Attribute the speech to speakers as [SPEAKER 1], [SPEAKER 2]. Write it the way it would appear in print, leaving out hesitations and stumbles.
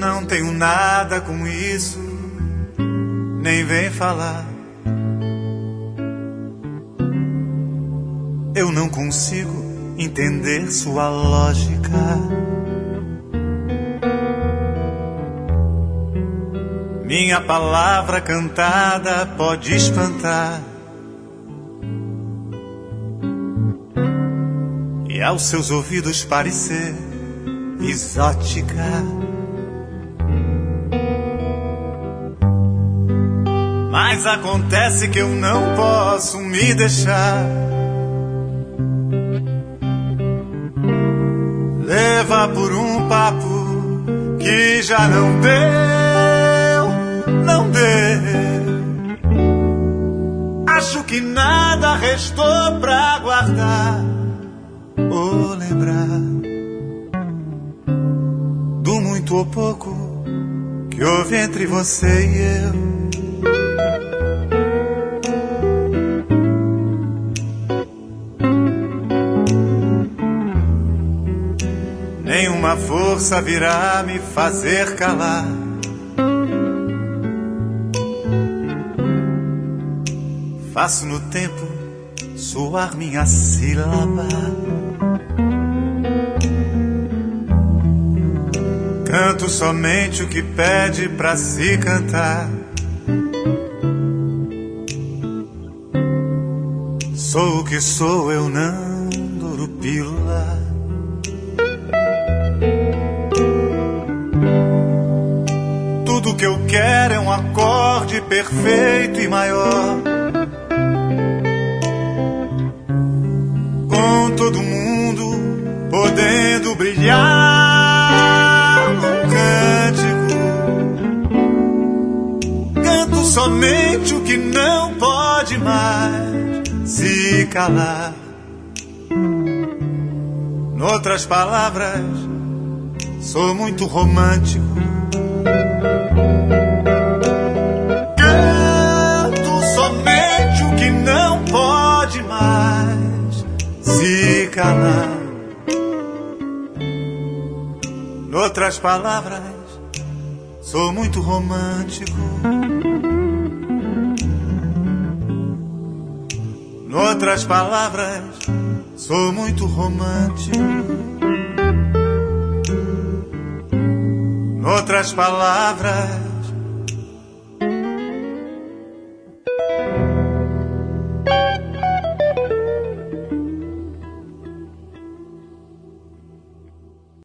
[SPEAKER 1] Não tenho nada com isso, nem vem falar. Eu não consigo entender sua lógica. Minha palavra cantada pode espantar, e aos seus ouvidos parecer exótica. Mas acontece que eu não posso me deixar levar por um papo que já não deu, não deu. Acho que nada restou pra guardar ou lembrar do muito ou pouco que houve entre você e eu. Nenhuma força virá me fazer calar. Faço no tempo soar minha sílaba. Canto somente o que pede pra se cantar. Sou o que sou, eu não duro pílula. Tudo que eu quero é um acorde perfeito e maior, com todo mundo podendo brilhar num cântico. Canto somente o que não pode mais se calar. Noutras palavras, sou muito romântico. Canto somente o que não pode mais se calar. Noutras palavras, sou muito romântico. Noutras palavras, sou muito romântico. Noutras palavras,